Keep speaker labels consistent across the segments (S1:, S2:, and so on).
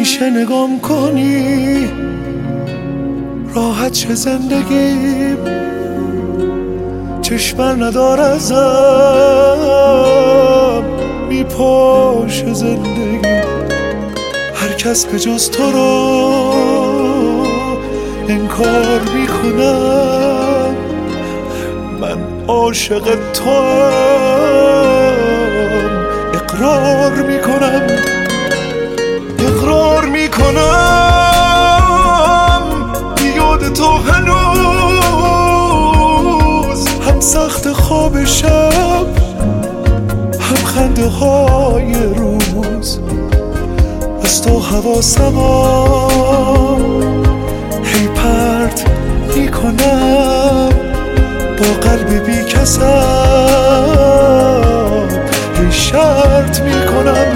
S1: میشه نگام کنی راحت چه زندگیم، چشمر ندار ازم میپاشه زندگی. هر کس به جز تو رو انکار میکنم، من عاشق توام. اقرار میکنم یاد تو هنوز هم سخت خواب شب، هم خنده های روز. از تو حواسمو هی پرت میکنم، با قلب بی کسم هی شرط میکنم.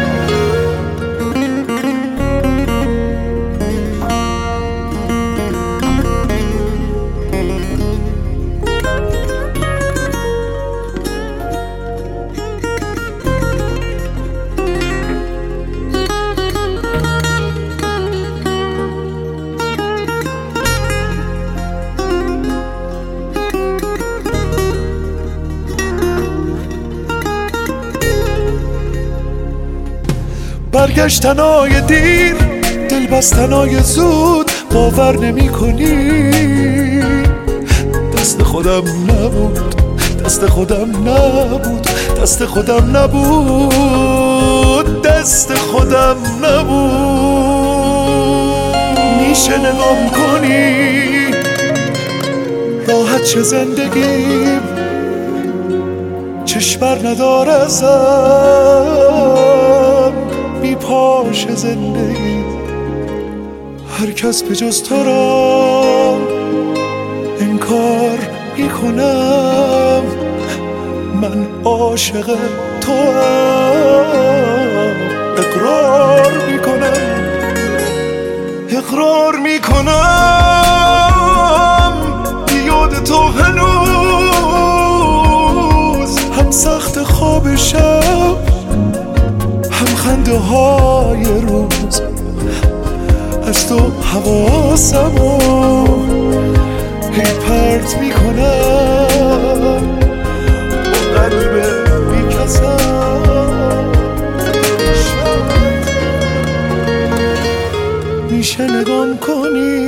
S1: برگشتنای دیر، دل بستنای زود، باور نمی کنی دست خودم نبود، دست خودم نبود، دست خودم نبود، دست خودم نبود. میشه نگام کنی راحت چه زندگیم، چشمر ندار ازم میپاشه زندگی. هر کس به جز تو را انکار میکنم، من عاشق توام. اقرار میکنم یاد تو هنوز هم سخت خواب شب، هم خنده های روز. از تو حواسمو هی پرت میکنم، با قلب بی کسم میشه نگام کنی